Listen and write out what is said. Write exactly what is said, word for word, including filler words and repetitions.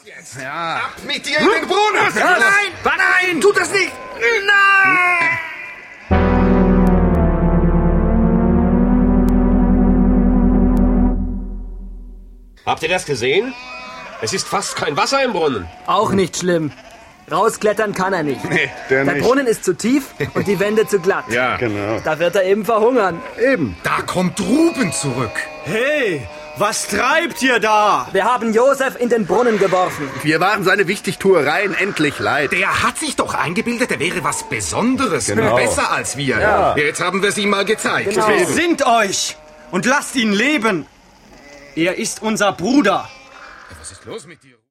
jetzt. Ja. Ab mit dir in den Brunnen! Ja, nein! Nein! Tut das nicht! Nein! Habt ihr das gesehen? Es ist fast kein Wasser im Brunnen. Auch nicht schlimm. Rausklettern kann er nicht. Nee, der Der nicht. Brunnen ist zu tief und die Wände zu glatt. Ja, genau. Da wird er eben verhungern. Eben. Da kommt Ruben zurück. Hey, was treibt ihr da? Wir haben Josef in den Brunnen geworfen. Wir waren seine Wichtigtuereien endlich leid. Der hat sich doch eingebildet, er wäre was Besonderes. Genau. Besser als wir. Ja. Jetzt haben wir es ihm mal gezeigt. Genau. Besinnt euch und lasst ihn leben. Er ist unser Bruder. Was ist los mit dir?